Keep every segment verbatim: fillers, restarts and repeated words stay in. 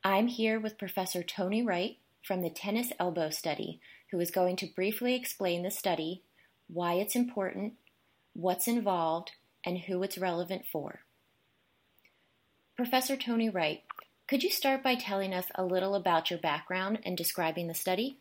I'm here with Professor Tony Wright from the Tennis Elbow Study, who is going to briefly explain the study, why it's important, what's involved, and who it's relevant for. Professor Tony Wright, could you start by telling us a little about your background and describing the study?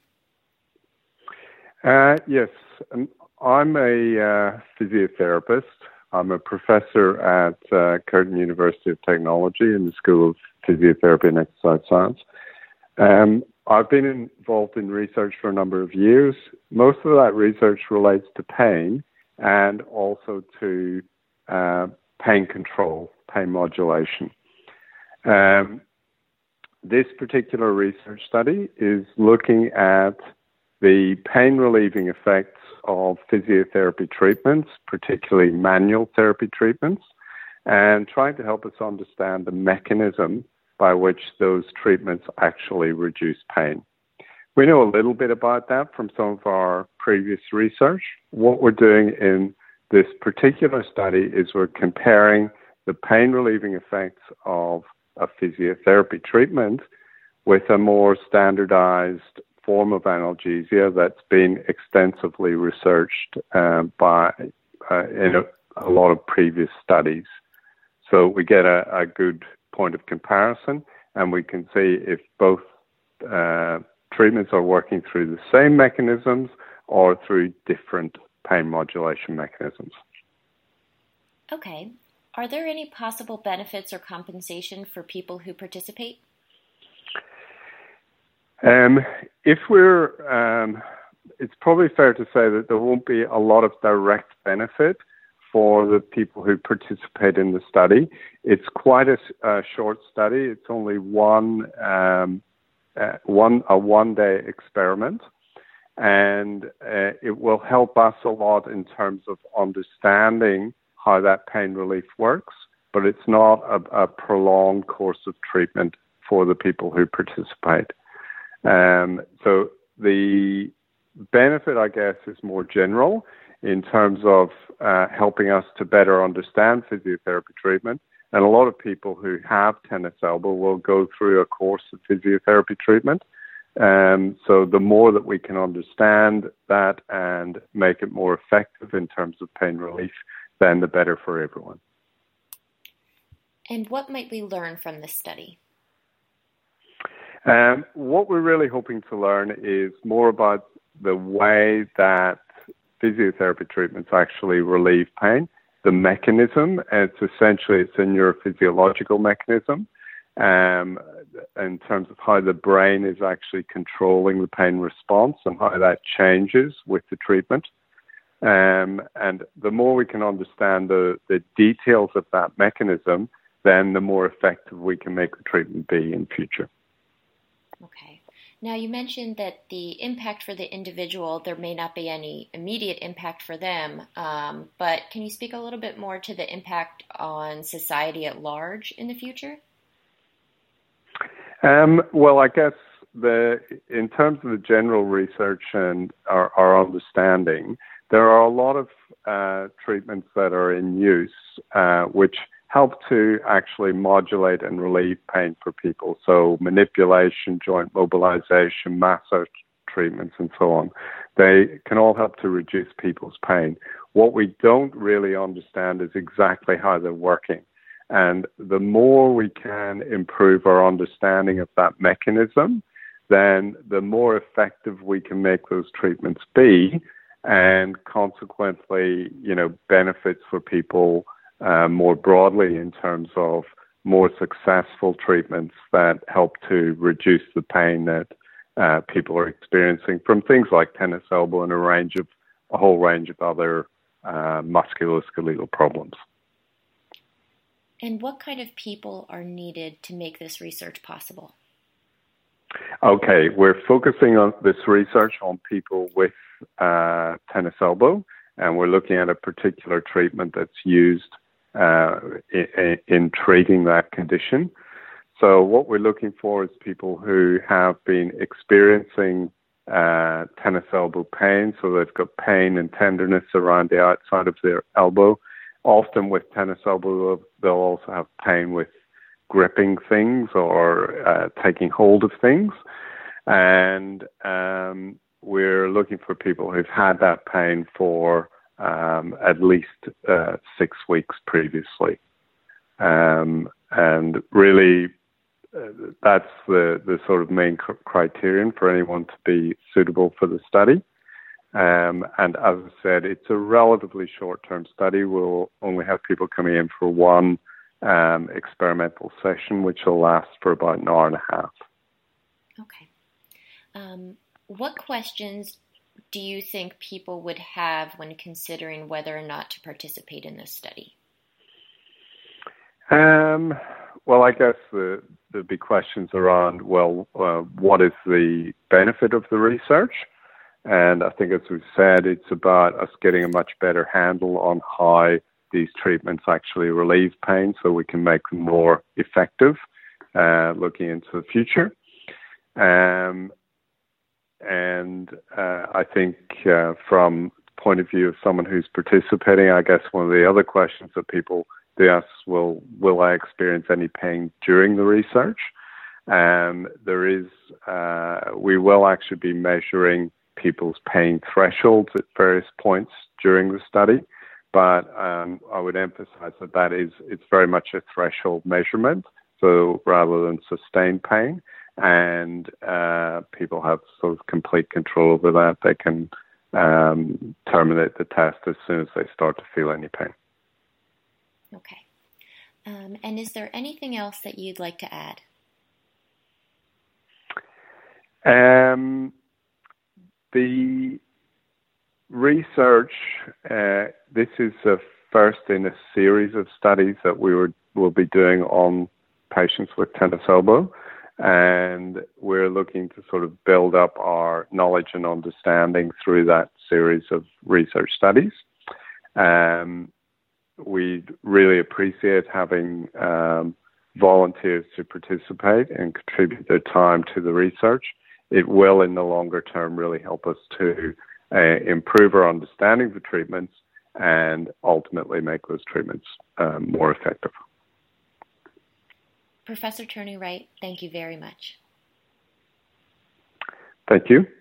Uh, yes, um, I'm a uh, physiotherapist. I'm a professor at uh, Curtin University of Technology in the School of Physiotherapy and Exercise Science. Um, I've been involved in research for a number of years. Most of that research relates to pain and also to uh, pain control, pain modulation. Um, this particular research study is looking at the pain-relieving effects of physiotherapy treatments, particularly manual therapy treatments, and trying to help us understand the mechanism by which those treatments actually reduce pain. We know a little bit about that from some of our previous research. What we're doing in this particular study is we're comparing the pain-relieving effects of a physiotherapy treatment with a more standardized form of analgesia that's been extensively researched uh, by uh, in a, a lot of previous studies. So we get a, a good point of comparison, and we can see if both uh, treatments are working through the same mechanisms or through different pain modulation mechanisms. Okay. Are there any possible benefits or compensation for people who participate? Um, if we're, um, it's probably fair to say that there won't be a lot of direct benefit for the people who participate in the study. It's quite a, a short study. It's only one, um, uh, one a one-day experiment, and uh, it will help us a lot in terms of understanding how that pain relief works. But it's not a, a prolonged course of treatment for the people who participate. Um, so the benefit, I guess, is more general in terms of uh, helping us to better understand physiotherapy treatment. And a lot of people who have tennis elbow will go through a course of physiotherapy treatment. Um, so the more that we can understand that and make it more effective in terms of pain relief, then the better for everyone. And what might we learn from this study? Um, what we're really hoping to learn is more about the way that physiotherapy treatments actually relieve pain, the mechanism. It's essentially, it's a neurophysiological mechanism um, in terms of how the brain is actually controlling the pain response and how that changes with the treatment. Um, and the more we can understand the, the details of that mechanism, then the more effective we can make the treatment be in future. Okay. Now, you mentioned that the impact for the individual, there may not be any immediate impact for them, um, but can you speak a little bit more to the impact on society at large in the future? Um, well, I guess the in terms of the general research and our, our understanding, there are a lot of uh, treatments that are in use, uh, which help to actually modulate and relieve pain for people. So manipulation, joint mobilization, massage treatments, and so on. They can all help to reduce people's pain. What we don't really understand is exactly how they're working. And the more we can improve our understanding of that mechanism, then the more effective we can make those treatments be, and consequently, you know, benefits for people Uh, more broadly in terms of more successful treatments that help to reduce the pain that uh, people are experiencing from things like tennis elbow and a range of a whole range of other uh, musculoskeletal problems. And what kind of people are needed to make this research possible? Okay, we're focusing on this research on people with uh, tennis elbow, and we're looking at a particular treatment that's used Uh, in, in treating that condition. So what we're looking for is people who have been experiencing uh, tennis elbow pain, so they've got pain and tenderness around the outside of their elbow. Often with tennis elbow, they'll also have pain with gripping things or uh, taking hold of things. And um, we're looking for people who've had that pain for um, at least uh, six weeks previously. Um, and really, uh, that's the, the sort of main cr- criterion for anyone to be suitable for the study. Um, and as I said, it's a relatively short-term study. We'll only have people coming in for one um, experimental session, which will last for about an hour and a half. Okay. Um, what questions do you think people would have when considering whether or not to participate in this study? Um, well, I guess the, the big questions around, well, uh, what is the benefit of the research? And I think, as we've said, it's about us getting a much better handle on how these treatments actually relieve pain so we can make them more effective uh, looking into the future. Um, and uh, I think uh, from the point of view of someone who's participating, I guess one of the other questions that people do ask, will, will I experience any pain during the research? Um, there is, uh, we will actually be measuring people's pain thresholds at various points during the study, but um, I would emphasize that that is, it's very much a threshold measurement, so rather than sustained pain, and uh, people have sort of complete control over that. They can um, terminate the test as soon as they start to feel any pain. Okay. Um, and is there anything else that you'd like to add? Um, the research, uh, this is the first in a series of studies that we were, will be doing on patients with tennis elbow, and we're looking to sort of build up our knowledge and understanding through that series of research studies. Um, we'd really appreciate having um, volunteers to participate and contribute their time to the research. It will, in the longer term, really help us to uh, improve our understanding of the treatments and ultimately make those treatments um, more effective. Professor Turney-Wright, thank you very much. Thank you.